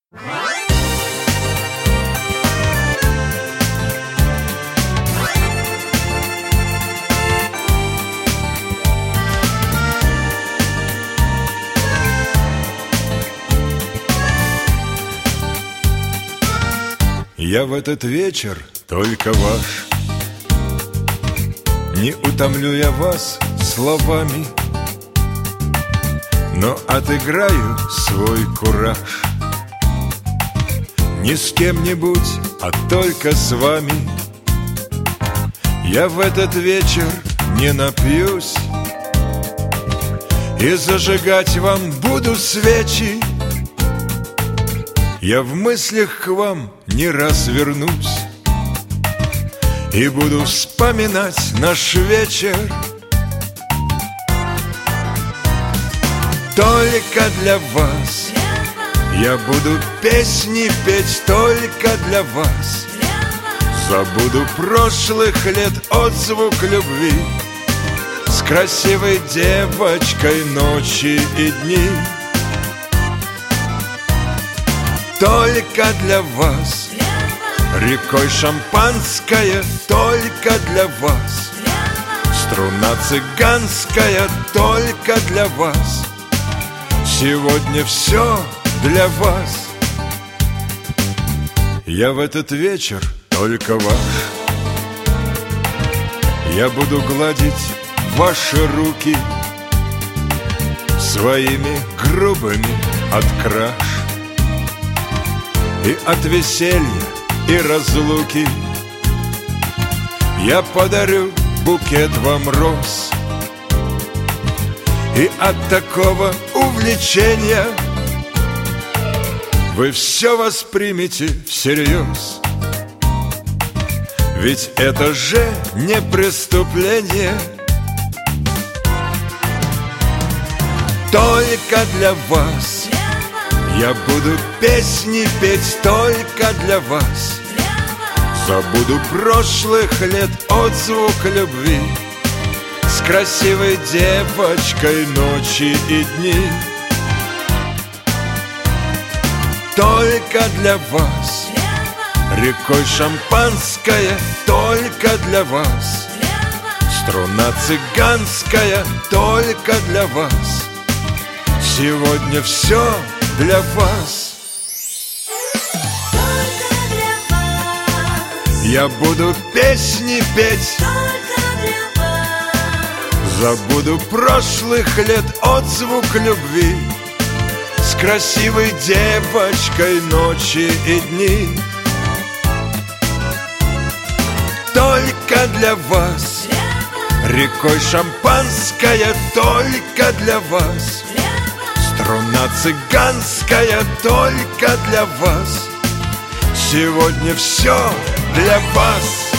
Я в этот вечер только ваш. Не утомлю я вас словами, но отыграю свой кураж. Не с кем-нибудь, а только с вами. Я в этот вечер не напьюсь и зажигать вам буду свечи. Я в мыслях к вам не раз вернусь и буду вспоминать наш вечер. Только для вас я буду песни петь, только для вас. Забуду прошлых лет отзвук любви с красивой девочкой ночи и дни. Только для вас рекой шампанское, только для вас. Струна цыганская, только для вас. Сегодня все для вас. Я в этот вечер только ваш. Я буду гладить ваши руки своими грубыми от краш. И от веселья, и разлуки я подарю букет вам роз. И от такого увлечения вы все воспримете всерьез. Ведь это же не преступление. Только для вас я буду песни петь, только для вас. Забуду прошлых лет отзвук любви с красивой девочкой ночи и дни. Только для вас рекой шампанское, только для вас. Струна цыганская, только для вас. Сегодня все для вас. Только для вас. Я буду песни петь, Только для вас. забуду прошлых лет отзвук любви с красивой девочкой ночи и дни. Только для вас рекой шампанское, только для вас. Струна цыганская, только для вас. Сегодня все для вас.